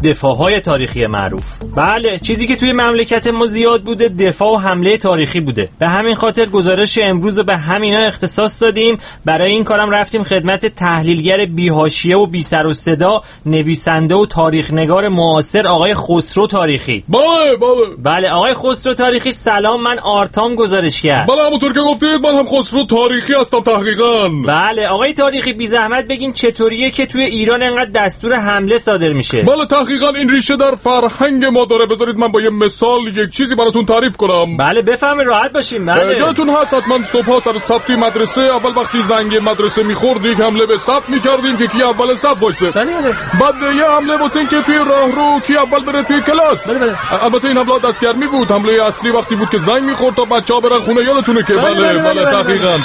دفاع‌های تاریخی معروف. بله، چیزی که توی مملکت ما زیاد بوده دفاع و حمله تاریخی بوده. به همین خاطر گزارش امروز رو به همینا اختصاص دادیم. برای این کارم رفتیم خدمت تحلیلگر بی‌حاشیه و بی سر و صدا، نویسنده و تاریخ‌نگار معاصر آقای خسرو تاریخی. بله آقای خسرو تاریخی سلام، من آرتام گزارشگر. بله همونطور که گفتید من هم خسرو تاریخی هستم تحقیقاً. بله آقای تاریخی بی زحمت بگین چطوریه که توی ایران انقدر دستور حمله صادر میشه؟ بله تحقیقاً این ریشه در فرهنگ ما داره. بذارید من با یه مثال یک چیزی براتون تعریف کنم. بله بفهمید، راحت باشین. بله یادتون هست حتما صبحا سر صف توی مدرسه اول وقتی زنگ مدرسه میخورد یک حمله به صف میکردیم که کی اول صف وایسه. بله. بعد یه حمله واسه این که توی راهرو کی اول بره توی کلاس. بله. البته این حمله دستگرمی بود. حمله اصلی وقتی بود که زنگ میخورد تا بچه‌ها برن خونه. یادتونه که بله تحقیقاً.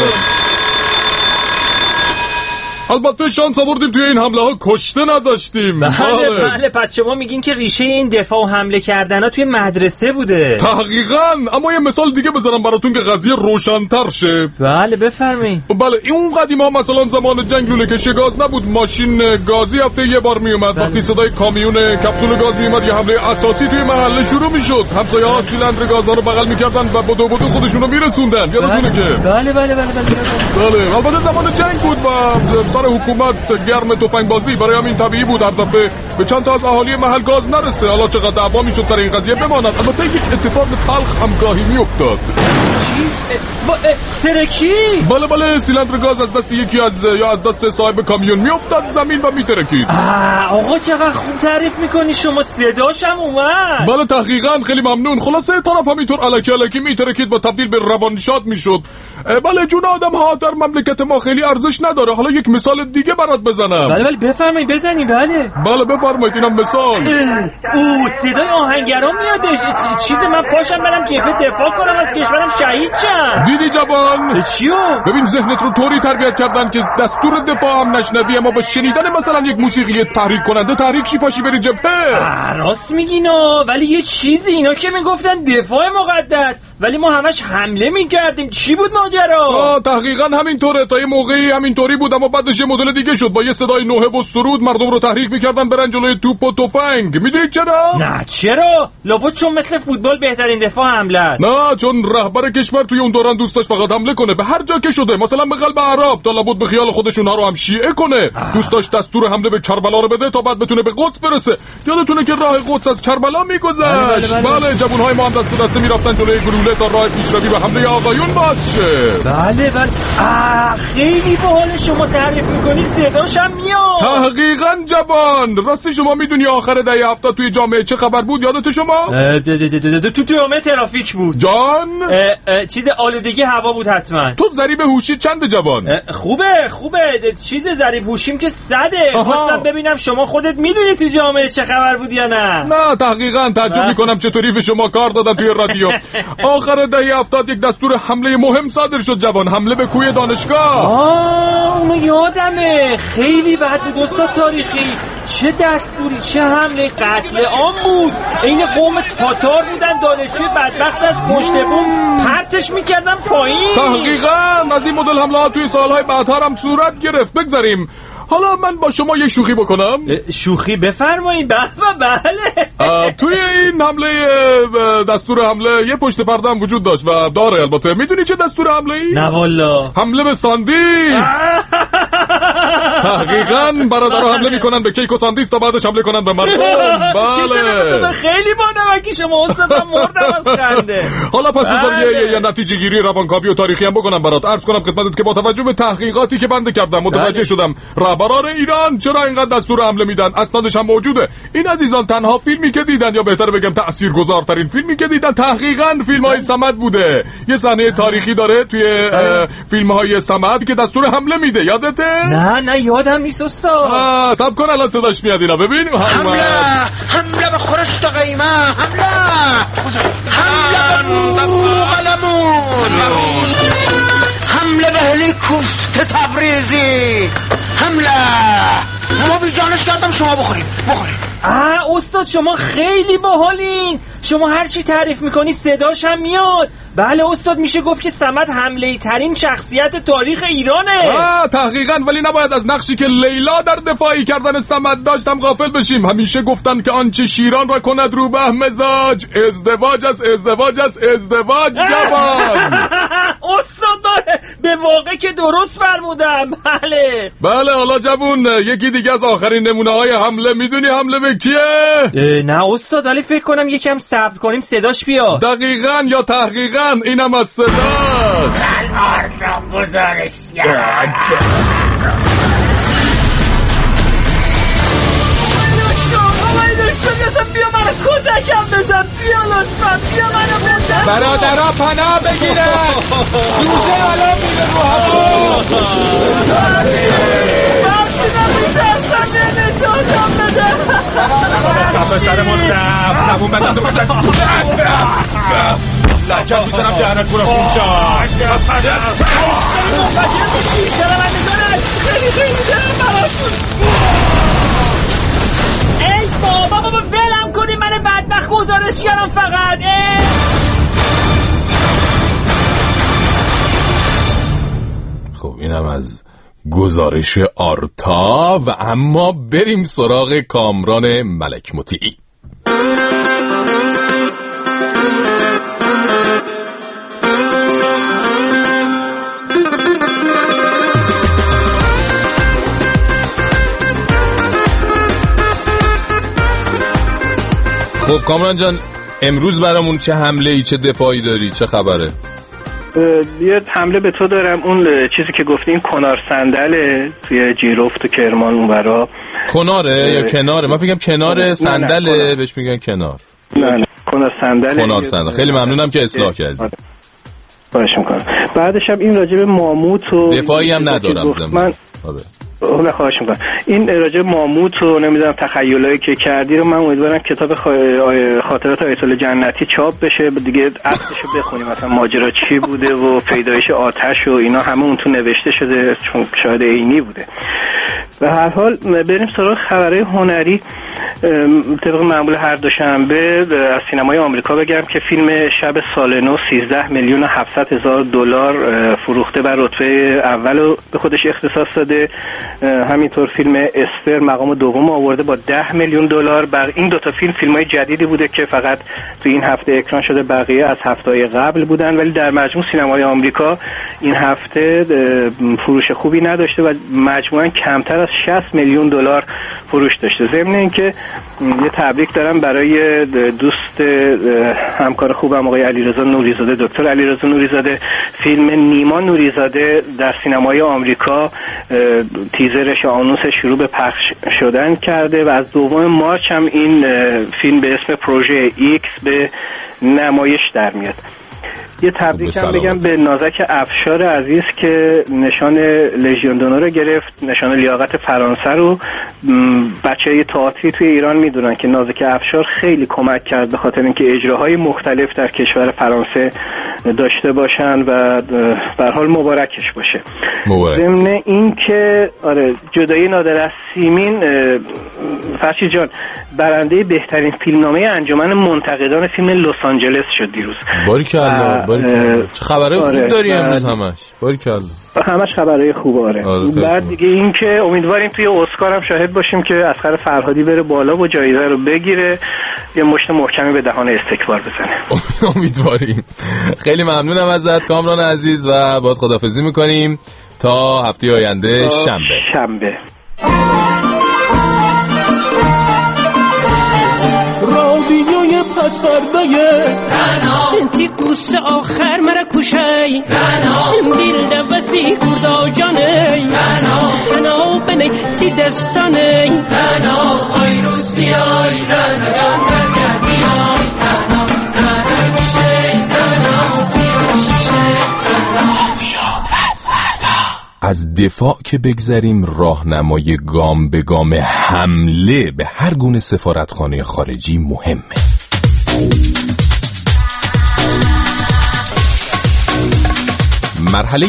البته شانس آوردیم توی این حمله ها کشته نداشتیم. بله پس شما میگین که ریشه این دفاع و حمله کردن ها توی مدرسه بوده؟ تحقیقاً. اما یه مثال دیگه بذارم براتون که قضیه روشن‌تر شه. بله بفرمایید. بله اون قدیما مثلا زمان جنگ لوله کشی گاز نبود، ماشین گازی هفته یه بار میومد. وقتی صدای کامیون کپسول گاز میومد یه حمله اساسی توی محله شروع میشد. همسایه‌ها سیلندر گازها رو بغل میکردن و بدو خودشونو میرسوندن. یادتونه که بله البته زمان جنگ بود و سر حکومت گرم تفنگ بازی، برای همین طبیعی بود هر دفعه به چند تا از اهالی محل گاز نرسه. حالا چقدر دعوا میشد سر این قضیه بماند. البته یک اتفاق تلخ هم گاهی میافتاد. چی؟ ترکی؟ بله سیلندر گاز از دست یکی از دست صاحب کامیون میافتاد زمین و میترکید. آقا چقدر خوب تعریف میکنی شما، صداش هم اومد. بله تحقیقاً خیلی ممنون. خلاصه طرف همینطور الکی میترکید و تبدیل به روانشاد میشد. بله جون آدم ها در مملکت ما خیلی ارزش نداره. حالا یک مثال دیگه برات بزنم. بله بفرمایید بزنید. بله بفرمایید اینم مثال. صدای آهنگران میادش. چیز من پاشم برم جبهه دفاع کنم از کشورم شهید شم. دیدی جوان؟ چیو؟ ببین ذهنت رو طوری تربیت کردن که دستور دفاع هم نشنوی، اما با شنیدن مثلا یک موسیقی تحریک کننده تحریک شی پاشی بری جبهه. راست میگینا، ولی یه چیزی اینا که میگفتن دفاع مقدس، ولی ما همش حمله میکردیم. چی بود ماجرا؟ تحقیقاً همینطوره. تا یه موقعی همینطوری بود اما بعدش یه مدل دیگه شد. با یه صدای نوحه و سرود مردم رو تحریک میکردن برن جلوی توپ و تفنگ. میدونید چرا؟ نه چرا؟ لابد چون مثل فوتبال بهترین دفاع حمله است. نه چون رهبر کشور توی اون دوران دوست داشت فقط حمله کنه به هر جا که شده، مثلا به قلب عرب، تا لابد به خیال خودش اونها رو هم شیعه کنه. دوست داشت دستور حمله به کربلا رو بده تا بعد بتونه به قدس برسه. یادتونه که راه قدس از کربلا میگذشت. بله جوانهای ما هم دست دسته میرفتن جلوی گلوله تا راه پیشروی به حمله آقایون باز شه. بله خیلی باحال شما تعریف میکنی، صداش هم میاد. تحقیقاً جوان. راستی شما میدونی آخر دهه 70 توی جامعه چه خبر بود؟ یادت شما؟ تو جامعه ترافیک بود جان. چیز آلودگی هوا بود حتما. تو ضریب هوشی چنده جوان؟ خوبه چیز ضریب هوشیم که 100. خواستم ببینم شما خودت میدونی تو جامعه چه خبر بود یا نه تحقیقا تعجب میکنم چطوری به شما کار دادن توی رادیو. آخر دهه 70 یک دستور حمله مهم صادر شد جوان. حمله به کوی دانشگاه. اونو یادمه. خیلی بد بود استاد تاریخی. چه دستوری، چه حمله قتل عام بود. این قوم تاتار بودن، دانشجوی بدبخت از پشت بوم پرتش میکردن پایین. تحقیقا از این مدل حمله ها توی سالهای بعدتر هم صورت گرفت. بگذاریم. حالا من با شما یک شوخی بکنم. شوخی بفرمایید. بله توی این حمله دستور حمله یه پشت پرده هم وجود داشت و داره. البته میدونی چه دستور حمله ای؟ نه والا. حمله به ساندیس. تحقیقاً برادرها حمله میکنن به کیک و ساندیس تا بعدش حمله کنن به مردم. بله خیلی بانمکی شما استادم، مردم از خنده. حالا پس بذار یه نتیجه گیری روانکاوی و تاریخی هم بکنم برات. عرض کنم خدمتت که با توجه به تحقیقاتی که بنده کردم متوجه شدم رهبران ایران چرا اینقدر دستور حمله میدن. اسنادش هم موجوده. این عزیزان تنها فیلمی که دیدن، یا بهتر بگم تاثیرگذارترین فیلمی که دیدن، تحقیقاً فیلم‌های صمد بوده. یه صحنه تاریخی داره توی فیلم‌های صمد که دستور حمله میده. یادته؟ نه یادم نیست استاد. صبر کن الان صداش میاد. اینا ببین. حمله به خورشت قیمه. حمله به بوغلمون. حمله به هلیکوفت تبریزی. حمله. ما بی جانش کردم شما بخوریم. استاد شما خیلی باحالین. شما هر چی تعریف میکنی صداش هم میاد. بله استاد، میشه گفت که صمد حمله‌ای ترین شخصیت تاریخ ایرانه. تحقیقاً، ولی نباید از نقشی که لیلا در دفاعی کردن صمد داشتم غافل بشیم. همیشه گفتن که آنچه شیران را کند روبه مزاج، ازدواج است، ازدواج است، ازدواج جوان. استاد به واقع که درست فرمودم. بله حالا جوون، یکی دیگه از آخرین نمونه‌های حمله، میدونی حمله به کیه؟ نه استاد، ولی فکر کنم یکم صبر کنیم صداش بیاد. دقیقاً یا تحقیقاً اینم از صداش. آرتا گزارشگر. بیا منو کتکم بزن، بیا لطفا، بیا منو بزن. برادرها پناه بگیرن، سوژه الان میره رو هوا. برچینم میترسم، یه نجاتم بده. کافه سرمون رفت، زبون بزن دو بزن لکت میزنم جهنت برو خون شد. منفجر میشیم، شنوندگان عزیز، خیلی دارم براتون. ای بابا ولم کنی، من بدبخت گزارشگرم فقط. خب اینم از گزارش آرتا و اما بریم سراغ کامران ملک مطیعی. خب کامران جان، امروز برامون چه حمله ای چه دفاعی داری؟ چه خبره؟ یه حمله به تو دارم. اون چیزی که گفتی این کنار صندله توی جیرفت و کرمان اونورا. کناره یا کناره؟ من فکرم کنار صندله بهش میگن کنار. نه کنار صندله. کنار صندله. خیلی ممنونم که اصلاح کردی. باشه میکنم. بعدش هم این راجب ماموت و دفاعی هم ندارم زمان. من خواهش میکنم این راجع ماموت و نمیدونم تخیلایی که کردی رو من امیدوارم کتاب خاطرات آیت الله جنتی چاپ بشه، دیگه اصلشو بخونیم مثلا ماجرا چی بوده و پیدایش آتش و اینا همه اون تو نوشته شده چون شاهد عینی بوده. به هر حال بریم سراغ خبرهای هنری. طبق معمول هر دوشنبه از سینمای آمریکا بگم که فیلم شب سال نو 13,700,000 دلار فروخته و رتبه اول رو به خودش اختصاص داده. همینطور فیلم استر مقام دوم آورده با 10 میلیون دلار. بر این دوتا فیلم‌های جدیدی بوده که فقط تو این هفته اکران شده، بقیه از هفته‌های قبل بودن، ولی در مجموع سینمای آمریکا این هفته فروش خوبی نداشته و مجموعاً کمتر از 60 میلیون دلار فروش داشته. ضمن اینکه یه تبریک دارم برای دوست همکار خوبم آقای علیرضا نوریزاده، دکتر علیرضا نوریزاده. فیلم نیما نوریزاده در سینمای آمریکا تیزرش آنونسش شروع به پخش شدن کرده و از 2 مارس هم این فیلم به اسم پروژه ایکس به نمایش در میاد. یه تبریک هم بگم به نازک افشار عزیز که نشان لژیون دونور گرفت، نشان لیاقت فرانسه رو. بچه‌های تئاتری توی ایران میدونن که نازک افشار خیلی کمک کرد به خاطر اینکه اجراهای مختلف در کشور فرانسه داشته باشن و به هر حال مبارکش باشه. ضمن این که آره جدایی نادر از سیمین، فرشید جان برنده بهترین فیلمنامه انجمن منتقدان فیلم لس آنجلس شد دیروز. باریکلا چه خبرهای خوب داری امروز همش. باریکلا همش خبرهای خوبه. بعد دیگه این که امیدواریم توی اسکار هم شاهد باشیم که اصغر فرهادی بره بالا و جایزه رو بگیره، یه مشت محکمی به دهان استکبار بزنه. امیدواریم. خیلی ممنونم ازت کامران عزیز و باهات خداحافظی میکنیم تا هفته آینده شنبه. رادیوی پس فردای انتی قوس آخر مرا کشای دل دوستی کردا جانی انا بنی تی دستانی آی روز بیای جان بیای از دفاع که بگذریم، راهنمای گام به گام حمله به هر گونه سفارتخانه خارجی مهمه. مرحله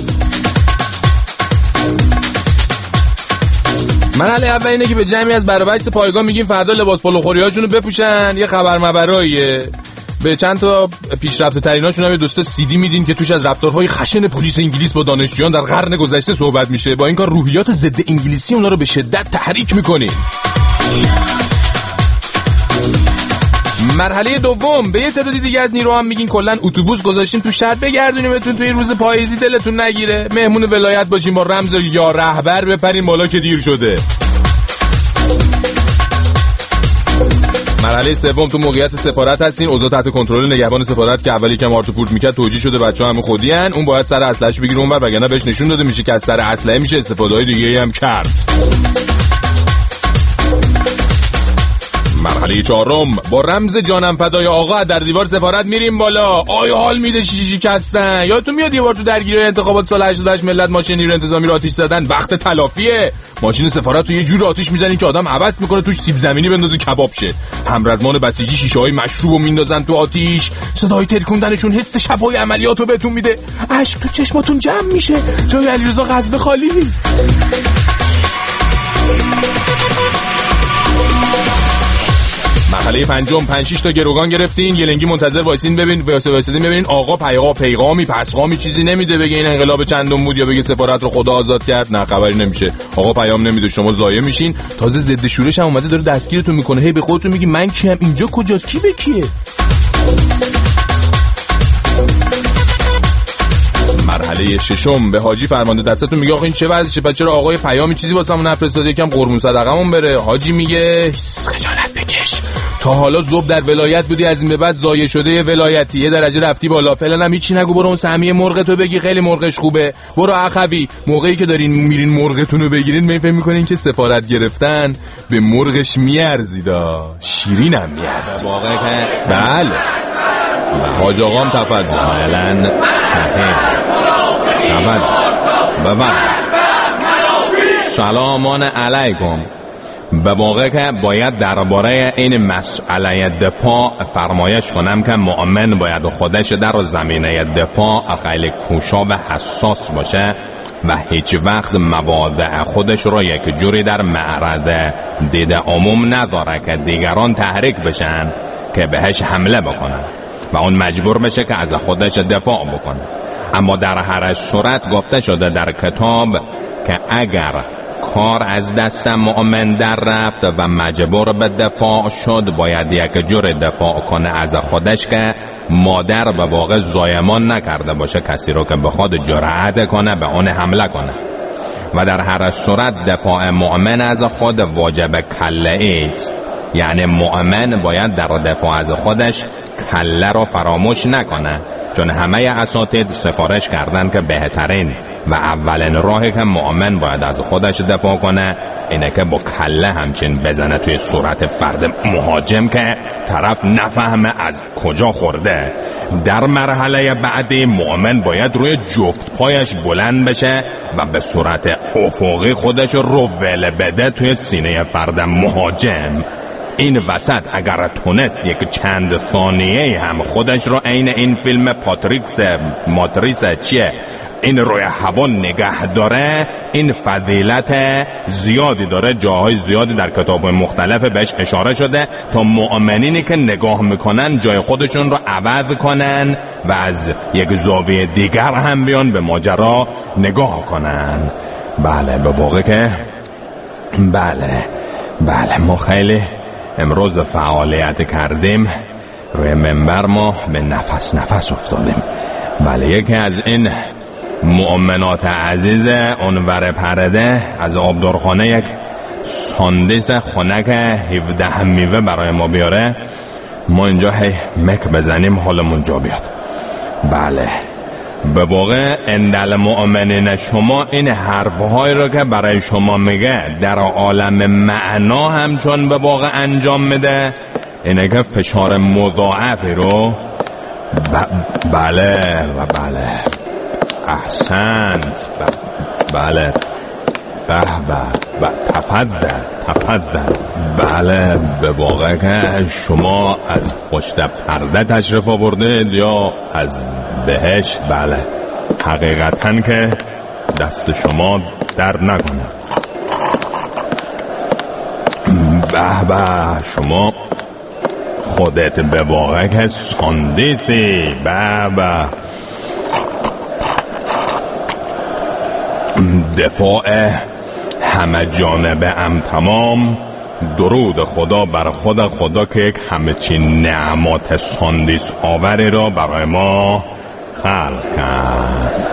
اول اینه که به جمعی از برابچس پایگاه میگیم فردا لباس پلوخوری هاشونو بپوشن، یه خبر مبراییه. به چند تا پیشرفته تریناشون هم دوستا CD میدین که توش از رفتارهای خشن پلیس انگلیس با دانشجویان در قرن گذشته صحبت میشه. با این کار روحیات ضد انگلیسی اونا رو به شدت تحریک میکنین. مرحله دوم، به یه تعدادی دیگه از نیرو هم میگین کلا اتوبوس گذاشتیم تو شهر بگردونیمتون توی روز پاییزی، دلتون نگیره، مهمون ولایت باشین، با رمز یا رهبر بپرین بالا که دیر شده. مرحله سوم، تو موقعیت سفارت هستین، اوضاع تحت کنترل نگهبان سفارت که اولی که مارتو پورت میکرد توجیه شده، بچه‌ها همه خودیان، اون باید سر اسلحه‌اش بگیره اونور، وگرنه بهش نشون داده میشه که از سر اسلحه میشه استفاده‌های دیگه‌ای هم کرد. مرحله چهارم، با رمز جانم فدای آقا در دیوار سفارت میریم بالا. آیا حال میده شیشی شکستن؟ یادتون میاد یه بار تو درگیری انتخابات سال 88 ملت ماشین نیرو انتظامی رو آتیش زدن؟ وقت تلافیه. ماشین سفارت رو یه جور آتیش میزنین که آدم هوس میکنه توش سیب زمینی بندازه کباب شه. همرزمان بسیجی شیشه‌های مشروبو میندازن تو آتیش، صدای ترکوندنشون حس شب‌های عملیاتو بهتون میده، اشک تو چشماتون جمع میشه، جای علیرضا غزوه خالی. مرحله پنجم، 5-6 تا گروگان گرفتین، یه لنگی منتظر وایسین ببینین آقا پیغامی پسخامی چیزی نمیده بگه این انقلاب چندم بود یا بگه سفارت رو خدا آزاد کرد، نه خبری نمیشه. آقا پیام نمیده، شما ضایع میشین. تازه ضد شورش هم اومده داره دستگیرتون میکنه، هی به خودتون میگی من کیم، اینجا کجاست، کی به کیه. مرحله ششم، به حاجی فرمانده دستتون میگه آقا این چه وضعشه، بچه چرا آقای پیامی چیزی واسمون نفرستاده، یکم قربون صدقمون بره. حاجی میگه خجالت بکش، تا حالا ذوب در ولایت بودی، از این به بعد ضایع شده ولایتی، یه درجه رفتی بالا، فعلا هم هیچی نگو، برو اون سهمیه مرغ تو بگی، خیلی مرغش خوبه، برو اخوی. موقعی که دارین میرین مرغتون رو بگیرین فکر میکنین که سفارت گرفتن به مرغش میارزیدا، شیرین هم میارزید. واقعا که بله. حاج آقام تفضل. فعلا بابا سلامان علیکم. به واقع که باید درباره این مسئله دفاع فرمایش کنم که مؤمن باید خودش در زمینه دفاع خیلی کوشا و حساس باشه و هیچ وقت مواضع خودش رو یک جوری در معرض دید عموم نداره که دیگران تحریک بشن که بهش حمله بکنن و اون مجبور بشه که از خودش دفاع بکنه. اما در هر صورت گفته شده در کتاب که اگر کار از دست مؤمن در رفت و مجبور به دفاع شد، باید یک جور دفاع کنه از خودش که مادر به واقع زایمان نکرده باشه کسی رو که بخواد جرأت کنه به اون حمله کنه. و در هر صورت دفاع مؤمن از خود واجب کله است، یعنی مؤمن باید در دفاع از خودش کله رو فراموش نکنه، چون همه اساتید سفارش کردن که بهترین و اولین راهی که مؤمن باید از خودش دفاع کنه اینه که با کله همچین بزنه توی صورت فرد مهاجم که طرف نفهمه از کجا خورده. در مرحله بعدی مؤمن باید روی جفت پایش بلند بشه و به صورت افقی خودش رو ول بده توی سینه فرد مهاجم. این وسط اگر تونست یک چند ثانیه هم خودش رو عین این فیلم ماتریس چیه این روی هوا نگه داره، این فضیلت زیادی داره، جاهای زیادی در کتاب مختلف بهش اشاره شده تا مؤمنینی که نگاه میکنن جای خودشون رو عوض کنن و از یک زاویه دیگر هم بیان به ماجرا نگاه کنن. بله به واقع که بله ما خیلی امروز فعالیت کردیم، روی منبر ما به نفس افتادیم. بله یکی از این مؤمنات عزیز اونور پرده از آبدارخانه یک ساندیس خنک 17 میوه برای ما بیاره، ما اینجا هی مک بزنیم حالمون جا بیاد. بله به واقع اندل مؤمنین شما این حرفهای رو که برای شما میگه در عالم معنا هم چون به واقع انجام میده، اینه که فشار مضاعفی رو بله احسنت بله تفضل. بله به واقع که شما از پشت پرده تشریف آوردید یا از بهشت؟ بله حقیقتاً که دست شما در نکنه. خودت به واقع که ساندیسی. بابا دفاع همه جانبه ام تمام. درود خدا بر خدا که یک همه چی نعمات ساندیس آوری را برای ما خلق کرد.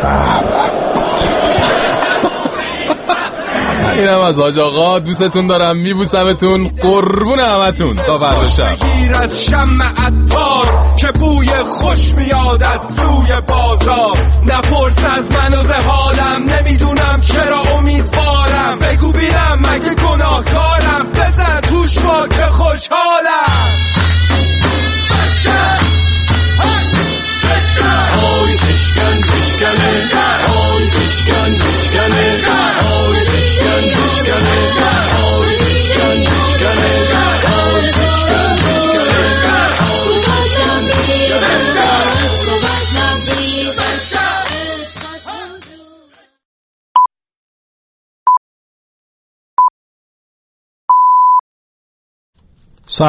اینم از حاج آقا. دوستتون دارم، میبوسمتون، قربون همتون. تا فردا شب. بگیر از شمع عطار که بوی خوش میاد از سوی بازار. نپرس از من و حالم، نمیدونم چرا امیدوارم. بگو بینم مگه گناهکارم، بزن توش ما که خوشحالم. آی بشکن بشکنه، آی بشکن بشکنه، آی بشکن بشکنه، آی بشکن بشکنه.